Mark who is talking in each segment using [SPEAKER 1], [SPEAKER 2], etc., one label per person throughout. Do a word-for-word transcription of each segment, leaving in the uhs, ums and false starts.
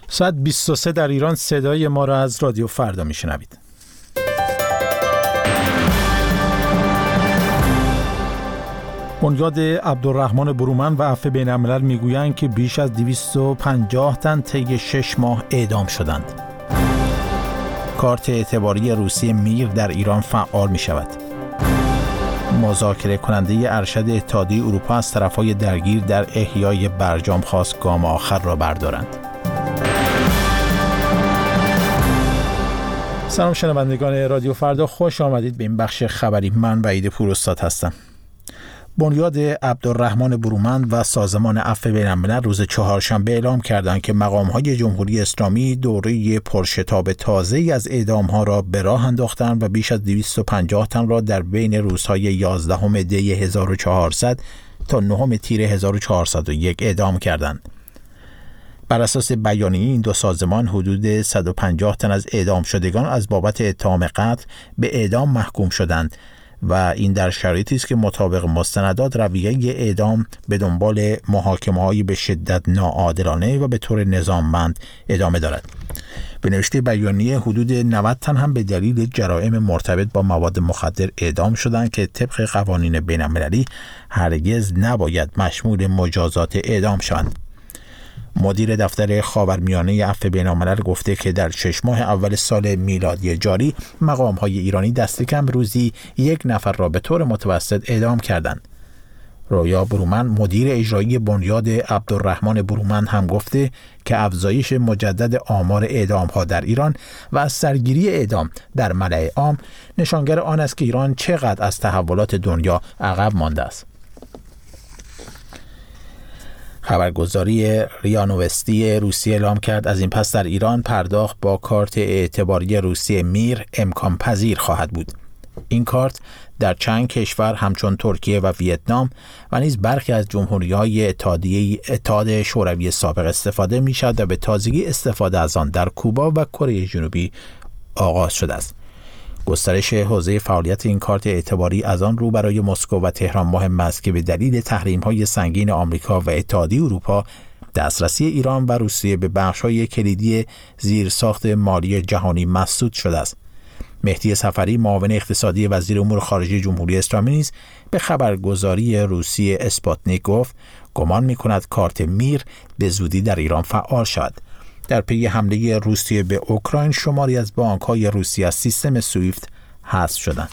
[SPEAKER 1] ساعت بیست و سه در ایران. صدای ما را از رادیو فردا میشنوید. بنیاد عبدالرحمن برومند و عفو بین الملل میگویند که بیش از دویست و پنجاه تن طی شش ماه اعدام شدند. کارت اعتباری روسیه میر در ایران فعال می شود. مذاکره کننده ارشد اتحادیه اروپا از طرفهای درگیر در احیای برجام خواست گام آخر را بردارند. سلام شنوندگان رادیو فردا، خوش آمدید به این بخش خبری. من وحید پوراستاد هستم. بنیاد عبدالرحمن برومند و سازمان عفو بین الملل روز چهارشنبه اعلام کردند که مقام‌های جمهوری اسلامی دوره پرشتاب تازه‌ای از اعدام‌ها را به راه انداختند و بیش از دویست و پنجاه تن را در بین روزهای یازدهم دی هزار و چهارصد تا نهم تیر هزار و چهارصد و یک اعدام کردند. بر اساس بیانیه این دو سازمان حدود صد و پنجاه تن از اعدام شدگان از بابت اتهام قتل به اعدام محکوم شدند و این در شرایطی است که مطابق مستندات رویه اعدام به دنبال محاکمه‌های به شدت ناعادلانه و به طور نظاممند ادامه دارد. به نوشته بیانیه حدود نود تن هم به دلیل جرائم مرتبط با مواد مخدر اعدام شدند که طبق قوانین بین‌المللی هرگز نباید مشمول مجازات اعدام شوند. مدیر دفتر خاورمیانه عفو بین الملل گفته که در شش ماه اول سال میلادی جاری مقام‌های ایرانی دست کم روزی یک نفر را به طور متوسط اعدام کردند. رویا برومند مدیر اجرایی بنیاد عبدالرحمن برومند هم گفته که افزایش مجدد آمار اعدام‌ها در ایران و از سرگیری اعدام در ملأ عام نشانگر آن است که ایران چقدر از تحولات دنیا عقب مانده است. خبرگزاری ریا نوستی روسیه اعلام کرد از این پس در ایران پرداخت با کارت اعتباری روسیه میر امکان پذیر خواهد بود. این کارت در چند کشور همچون ترکیه و ویتنام و نیز برخی از جمهوری‌های اتحادیه اتحاد شوروی سابق استفاده می‌شود و به تازگی استفاده از آن در کوبا و کره جنوبی آغاز شده است. گسترش حوزه فعالیت این کارت اعتباری از آن رو برای مسکو و تهران مهم است که به دلیل تحریم‌های سنگین آمریکا و اتحادیه اروپا دسترسی ایران و روسیه به بخش‌های کلیدی زیرساخت مالی جهانی مسدود شده است. مهدی صفری معاون اقتصادی وزیر امور خارجه جمهوری اسلامی نیز به خبرگزاری روسیه اسپوتنیک گفت گمان می‌کند کارت میر به زودی در ایران فعال شود. در پی حمله روسیه به اوکراین شماری از بانک‌های روسیه از سیستم سویفت حذف شدند.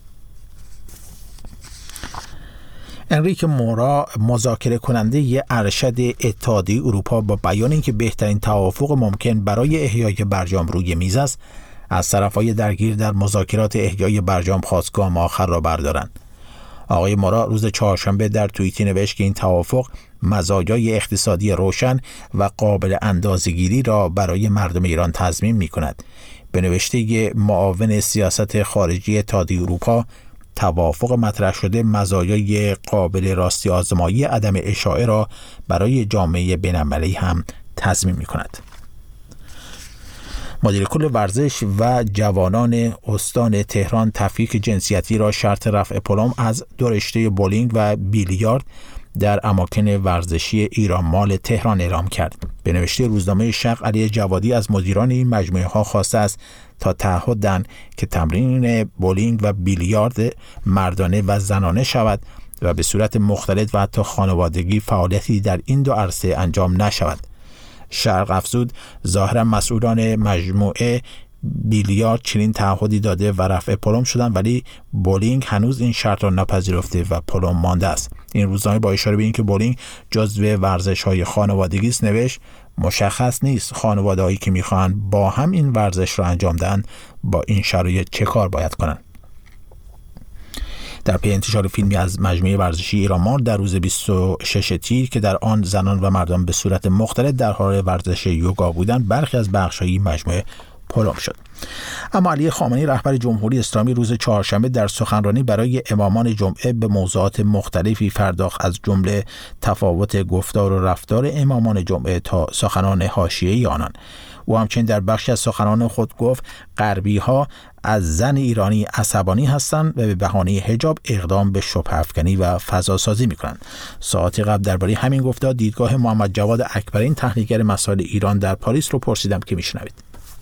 [SPEAKER 1] انریک مورا مذاکره کننده ارشد اتحادیه اروپا با بیان اینکه بهترین توافق ممکن برای احیای برجام روی میز است، از طرفهای درگیر در مذاکرات احیای برجام خواست گام آخر را بردارند. آقای مورا روز چهارشنبه در توییتی نوشت که این توافق مزایای اقتصادی روشن و قابل اندازه‌گیری را برای مردم ایران تضمین می‌کند. به نوشته معاون سیاست خارجی اتحادیه اروپا، توافق مطرح شده مزایای قابل راستی آزمایی عدم اشاعه را برای جامعه بین‌المللی هم تضمین می‌کند. مدیر کل ورزش و جوانان استان تهران تفکیک جنسیتی را شرط رفع پلم از دو رشته بولینگ و بیلیارد در اماکن ورزشی ایران مال تهران اعلام کرد. به نوشته روزنامه شرق، علی جوادی از مدیران این مجموعه ها خواسته است تا تعهد دهند که تمرین بولینگ و بیلیارد مردانه و زنانه شود و به صورت مختلط و حتی خانوادگی فعالیتی در این دو عرصه انجام نشود. شرق افزود ظاهرا مسئولان مجموعه بیلیارد چنین تعهدی داده و رفع پلم شدن، ولی بولینگ هنوز این شرط را نپذیرفته و پلم مانده است. این روزنامه با اشاره به اینکه بولینگ جزو ورزش‌های خانوادگی است نوشت مشخص نیست خانواده‌هایی که می‌خواهند با هم این ورزش را انجام دهند با این شرایط چه کار باید کنند. در پی انتشار فیلمی از مجموعه ورزشی ایران مال در روز بیست و شش تیر که در آن زنان و مردان به صورت مختلط در حال ورزش یوگا بودند، برخی از بخش‌های مجموعه پلم شد. اما علی خامنه‌ای رهبر جمهوری اسلامی روز چهارشنبه در سخنرانی برای امامان جمعه به موضوعات مختلفی پرداخت، از جمله تفاوت گفتار و رفتار امامان جمعه تا سخنان حاشیه‌ای آنان. او او همچنین در بخشی از سخنان خود گفت غربی‌ها از زن ایرانی عصبانی هستند و به بهانه حجاب اقدام به شبهه افکنی و فضاسازی می‌کنند. ساعتی قبل درباره همین گفتار دیدگاه محمد جواد اکبرین تحلیلگر مسائل ایران در پاریس رو پرسیدم که میشنوید.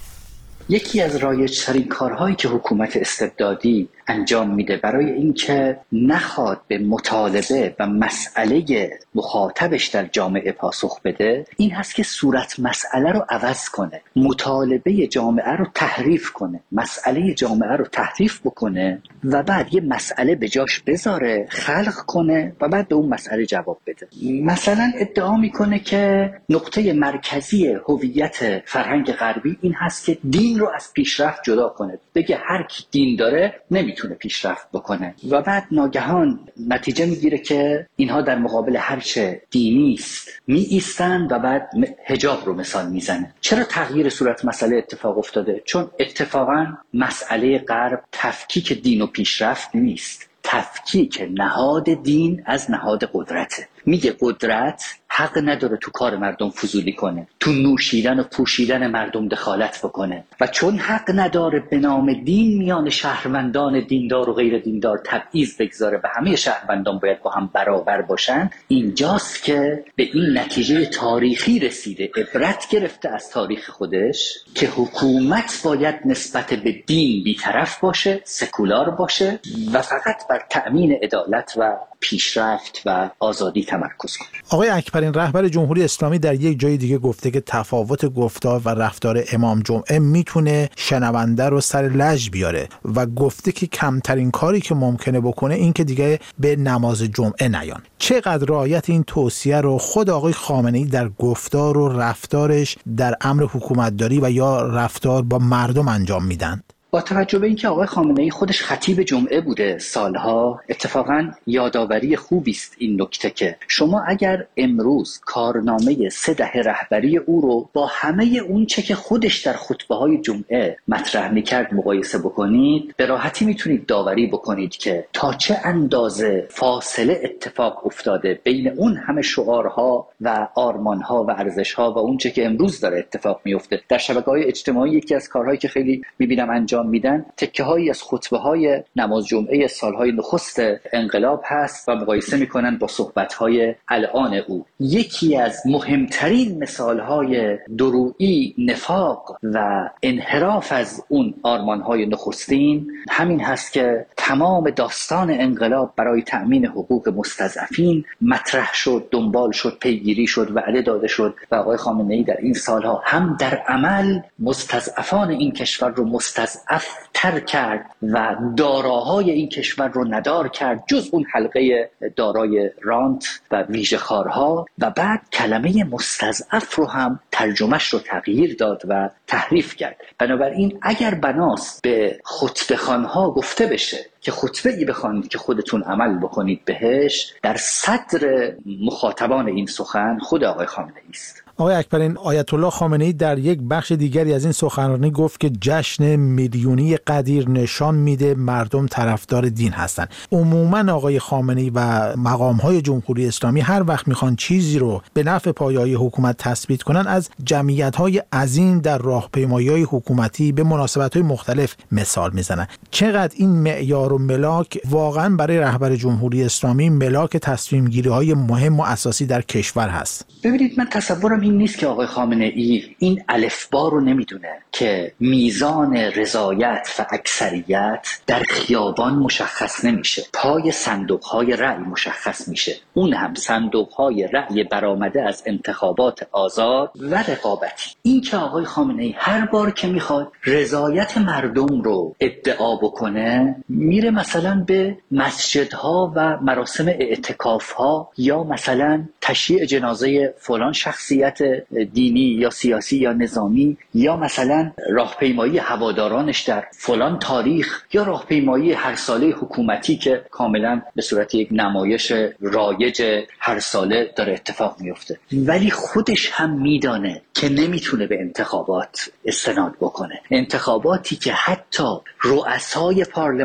[SPEAKER 2] یکی از رایج‌ترین کارهایی که حکومت استبدادی انجام میده برای اینکه نخواد به مطالبه و مسئله مخاطبش در جامعه پاسخ بده این هست که صورت مسئله رو عوض کنه، مطالبه جامعه رو تحریف کنه، مسئله جامعه رو تحریف بکنه و بعد یه مسئله به جاش بذاره، خلق کنه و بعد به اون مسئله جواب بده. مثلا ادعا میکنه که نقطه مرکزی هویت فرهنگ غربی این هست که دین رو از پیشرفت جدا کنه، بگه هر کی دین داره نمیتونه پیشرفت بکنه و بعد ناگهان نتیجه میگیره که اینها در مقابل هر چه دینی است می ایستن و بعد حجاب رو مثال میزنه. چرا تغییر صورت مسئله اتفاق افتاده؟ چون اتفاقا مسئله غرب تفکیک دین و پیشرفت نیست، تفکیک نهاد دین از نهاد قدرته. میگه قدرت حق نداره تو کار مردم فضولی کنه، تو نوشیدن و پوشیدن مردم دخالت بکنه و چون حق نداره به نام دین میان شهروندان دیندار و غیر دیندار تبعیض بگذاره و همه شهروندان باید با هم برابر باشن، اینجاست که به این نتیجه تاریخی رسیده، عبرت گرفته از تاریخ خودش که حکومت باید نسبت به دین بی‌طرف باشه، سکولار باشه و فقط بر تأمین عدالت و پیشرفت و آزادی تمرکز کنه.
[SPEAKER 1] آقای اکبرین رهبر جمهوری اسلامی در یک جای دیگه گفته که تفاوت گفتار و رفتار امام جمعه میتونه شنونده رو سر لج بیاره و گفته که کمترین کاری که ممکنه بکنه این که دیگه به نماز جمعه نیان. چقدر رعایت این توصیه رو خود آقای خامنه‌ای در گفتار و رفتارش در امر حکومتداری و یا رفتار با مردم انجام میدن؟
[SPEAKER 2] با توجه به اینکه آقای خامنه‌ای خودش خطیب جمعه بوده سالها، اتفاقا یادآوری خوبی است این نکته که شما اگر امروز کارنامه سه دهه رهبری او رو با همه اون چه که خودش در خطبه‌های جمعه مطرح می‌کرد مقایسه بکنید، به راحتی میتونید داوری بکنید که تا چه اندازه فاصله اتفاق افتاده بین اون همه شعارها و آرمانها و ارزش‌ها و اون چه که امروز داره اتفاق میفته. در شبکه‌های اجتماعی یکی از کارهایی که خیلی می‌بینم انجام میدن تکه هایی از خطبه های نماز جمعه سالهای نخست انقلاب هست و مقایسه میکنن با صحبت های الان او. یکی از مهمترین مثال های درویی، نفاق و انحراف از اون آرمان های نخستین همین هست که تمام داستان انقلاب برای تأمین حقوق مستضعفین مطرح شد، دنبال شد، پیگیری شد، وعده داده شد و آقای خامنه‌ای در این سالها هم در عمل مستضعفان این کشور رو مستضعف تر کرد و داراهای این کشور رو ندار کرد جز اون حلقه دارای رانت و ویژه‌خوارها و بعد کلمه مستضعف رو هم ترجمهش رو تغییر داد و تحریف کرد. بنابراین اگر بناست به خطبه‌خوان‌ها گفته بشه که خطبه‌ای بخوانید که خودتون عمل بکنید بهش، در صدر مخاطبان این سخن خود آقای خامنه‌ای است.
[SPEAKER 1] آقای اکبرین، آیت الله خامنه‌ای در یک بخش دیگری از این سخنرانی گفت که جشن میلیونی قدیر نشان میده مردم طرفدار دین هستند. عموما آقای خامنه‌ای و مقام‌های جمهوری اسلامی هر وقت میخوان چیزی رو به نفع پایه‌های حکومت تثبیت کنن از جمعیت‌های عظیم در راهپیمایی‌های حکومتی به مناسبت‌های مختلف مثال میزنن. چقدر این معیار و ملاک واقعا برای رهبر جمهوری اسلامی ملاک تصمیم‌گیری‌های مهم و اساسی در کشور هست؟
[SPEAKER 2] ببینید، من تصورم این نیست که آقای خامنه‌ای این الفبا رو نمیدونه که میزان رضایت و اکثریت در خیابان مشخص نمیشه، پای صندوق‌های رأی مشخص میشه، اون هم صندوق‌های رأی برآمده از انتخابات آزاد و رقابتی. این که آقای خامنه‌ای هر بار که میخواد رضایت مردم رو ادعا بکنه میره مثلا به مسجدها و مراسم اعتکاف‌ها یا مثلا تشییع جنازه فلان شخصیت دینی یا سیاسی یا نظامی یا مثلا راهپیمایی هوادارانش در فلان تاریخ یا راهپیمایی هر ساله حکومتی که کاملا به صورت یک نمایش رایج هر ساله داره اتفاق میفته. ولی خودش هم میدانه که نمیتونه به انتخابات استناد بکنه، انتخاباتی که حتی رؤسای پارلمان ها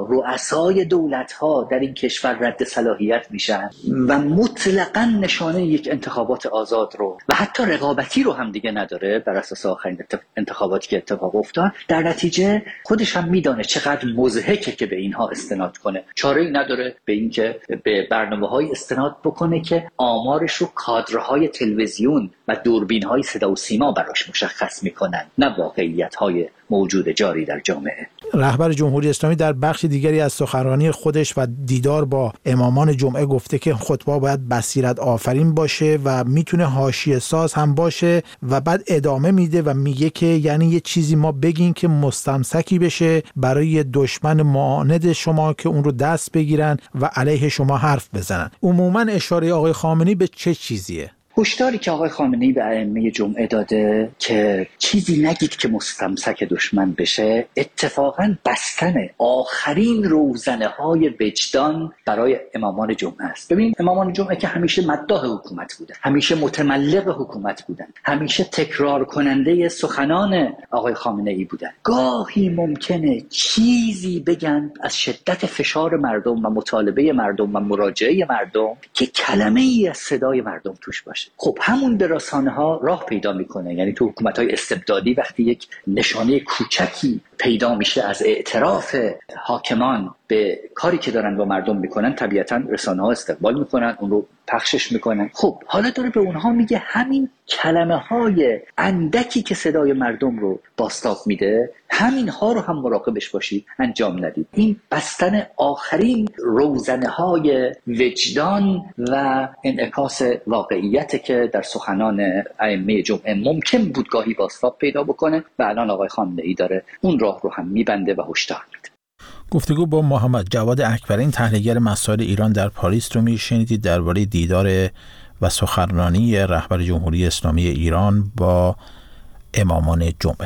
[SPEAKER 2] ها، رؤسای دولت ها در این کشور رد صلاحیت میشن و مطلقاً نشانه یک انتخابات آزاد رو و حتی رقابتی رو هم دیگه نداره بر اساس آخرین انتخاباتی که اتفاق افتاد، در نتیجه خودش هم میدانه چقدر مضحکه که به اینها استناد کنه. چاره‌ای نداره به اینکه به برنامه‌های استناد بکنه که آمارش رو کادرهای تلویزیون و دوربین‌های صدا و سیما براش مشخص میکنن، نه واقعیت‌های موجود جاری در جامعه.
[SPEAKER 1] رهبر جمهوری اسلامی در بخش دیگری از سخنرانی خودش و دیدار با امامان جمعه گفته که خطبه باید بصیرت آفرین باشه و میتونه حاشیه ساز هم باشه و بعد ادامه میده و میگه که یعنی یه چیزی ما بگیم که مستمسکی بشه برای دشمن معاند شما که اون رو دست بگیرن و علیه شما حرف بزنن. عموما اشاره آقای خامنه‌ای به چه چیزیه؟
[SPEAKER 2] هشداری که آقای خامنه‌ای به ائمه جمعه داده که چیزی نگید که مستمسک دشمن بشه، اتفاقاً بستن آخرین روزنه های وجدان برای امامان جمعه است. ببین، امامان جمعه که همیشه مداح حکومت بودن، همیشه متملق حکومت بودن، همیشه تکرار کننده سخنان آقای خامنه‌ای بودن. گاهی ممکنه چیزی بگن از شدت فشار مردم و مطالبه مردم و مراجعه مردم که کلمه ای از صدای مردم توش باشه. خب همون به رسانه ها راه پیدا میکنه. یعنی تو حکومت های استبدادی وقتی یک نشانه کوچکی پیدا میشه از اعتراف حاکمان به کاری که دارن با مردم میکنن، طبیعتا رسانه ها استقبال میکنن، اون رو پخشش میکنن. خب حالا داره به اونها میگه همین کلمه های اندکی که صدای مردم رو بازتاب میده، همین ها رو هم مراقبش باشید انجام ندید. این بستن آخرین روزنه های وجدان و انعکاس واقعیت که در سخنان ائمه جمعه ممکن بود گاهی بازتاب پیدا بکنه و الان آقای خامنه‌ای داره اون راه رو هم میبنده و هشدار میده.
[SPEAKER 1] گفتگو با محمد جواد اکبرین، تحلیلگر مسائل ایران در پاریس رو میشنیدید درباره دیدار و سخنرانی رهبر جمهوری اسلامی ایران با امامان جمعه.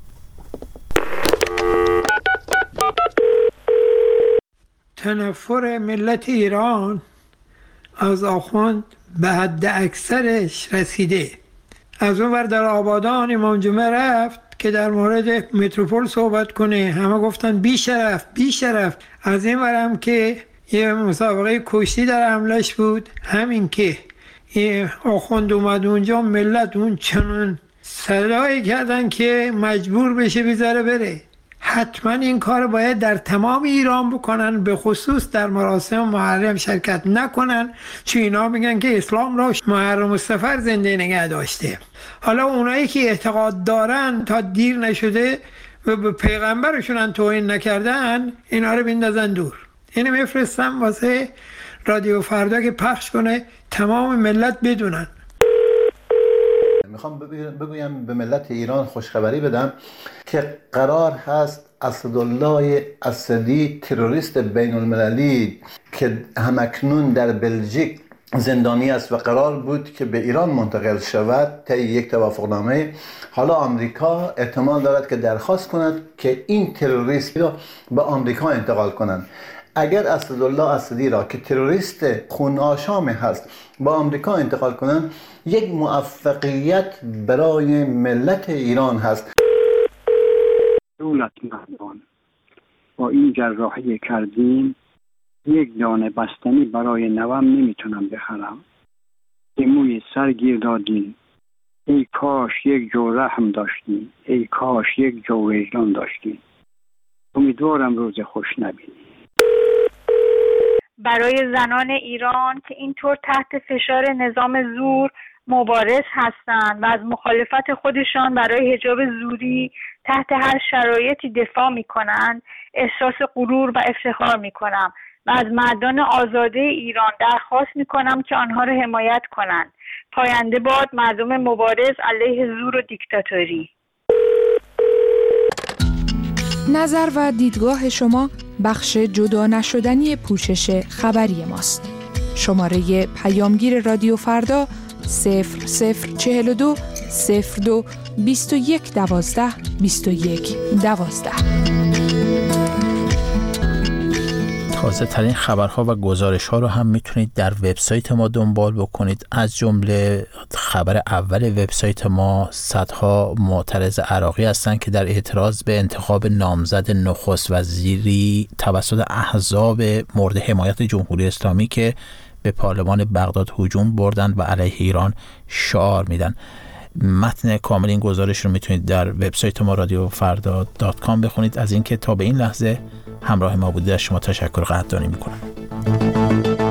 [SPEAKER 3] تنفر ملت ایران از آخوند به حد اکثرش رسیده. از اون ور در آبادان امام جمعه رفت که در مورد متروپول صحبت کنه، همه گفتن بی شرف بی شرف. از این ورم که یه مسابقه کشتی در حملش بود، همین که یه آخوند اومد اونجا، ملت اون چنون صدایی کردن که مجبور بشه بیزاره بره. حتما این کار باید در تمام ایران بکنن، به خصوص در مراسم محرم شرکت نکنن، چون اینا میگن که اسلام را محرم مستفر زنده نگه داشته. حالا اونایی که اعتقاد دارن تا دیر نشده و به پیغمبرشون توهین نکردن، اینا رو بندازن دور. اینو میفرستم واسه رادیو فردا که پخش کنه تمام ملت بدونن.
[SPEAKER 4] میخوام بگویم به ملت ایران خوشخبری بدم که قرار هست اسدالله اسدی، تروریست بین المللی که همکنون در بلژیک زندانی است و قرار بود که به ایران منتقل شود طی یک توافقنامه، حالا آمریکا احتمال دارد که درخواست کند که این تروریست را به آمریکا انتقال کنند. اگر اسدالله اسدی را که تروریست خون آشام هست با آمریکا انتقال کنند، یک موفقیت برای ملت ایران هست.
[SPEAKER 5] دولت مردان با این جراحی کردیم، یک دانه بستنی برای نوام نمیتونم بخرم. که موی سر گیر دادیم، ای کاش یک جو رحم داشتیم، ای کاش یک جو وجدان داشتیم. امیدوارم روز خوش نبینیم.
[SPEAKER 6] برای زنان ایران که اینطور تحت فشار نظام زور مبارز هستند و از مخالفت خودشان برای حجاب زوری تحت هر شرایطی دفاع می‌کنند، احساس غرور و افتخار می‌کنم و از مردان آزاده ایران درخواست می‌کنم که آنها را حمایت کنند. پاینده باد مردم مبارز علیه زور و دیکتاتوری.
[SPEAKER 7] نظر و دیدگاه شما بخش جدا نشدنی پوشش خبری ماست. شماره پیامگیر رادیو فردا صفر صفر چهل و دو صفر دو بیست و یک دوازده بیست و یک دوازده.
[SPEAKER 1] تازه ترین خبرها و گزارش ها رو هم میتونید در وبسایت ما دنبال بکنید. از جمله خبر اول وبسایت ما صدها معترض عراقی هستند که در اعتراض به انتخاب نامزد نخست وزیری توسط احزاب مورد حمایت جمهوری اسلامی که به پارلمان بغداد هجوم بردن و علیه ایران شعار میدن. متن کامل این گزارش رو میتونید در وبسایت ما رادیو فردا دات کام بخونید. از اینکه تا به این لحظه همراه ما بودید از شما تشکر قدردانی میکنم.